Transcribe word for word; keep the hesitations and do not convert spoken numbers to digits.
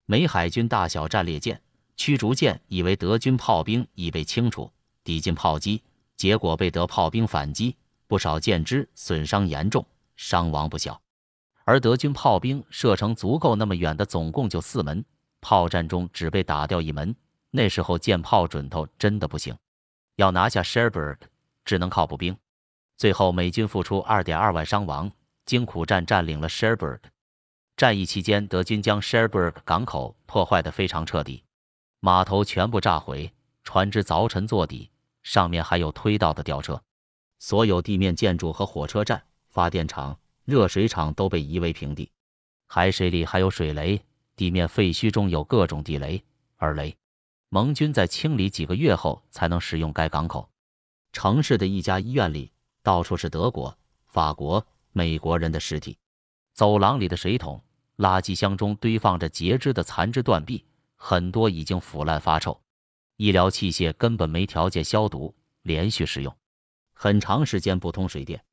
美海军大小战列舰、驱逐舰以为德军炮兵已被清除，抵近炮击，结果被德炮兵反击，不少舰只损伤严重，伤亡不小。而德军炮兵射程足够那么远的总共就四门，炮战中只被打掉一门。那时候舰炮准头真的不行，要拿下 Cherbourg 只能靠步兵。最后美军付出 二点二万伤亡，经苦战占领了 Cherbourg。战役期间，德军将 Cherbourg 港口破坏得非常彻底，码头全部炸毁，船只凿沉座底，上面还有推到的吊车。所有地面建筑和火车站、发电厂、热水厂都被夷为平地。海水里还有水雷，地面废墟中有各种地雷、耳雷。盟军在清理几个月后才能使用该港口。城市的一家医院里，到处是德国、法国、美国人的尸体。走廊里的水桶、垃圾箱中堆放着截肢的残肢断臂，很多已经腐烂发臭。医疗器械根本没条件消毒，连续使用，很长时间不通水电。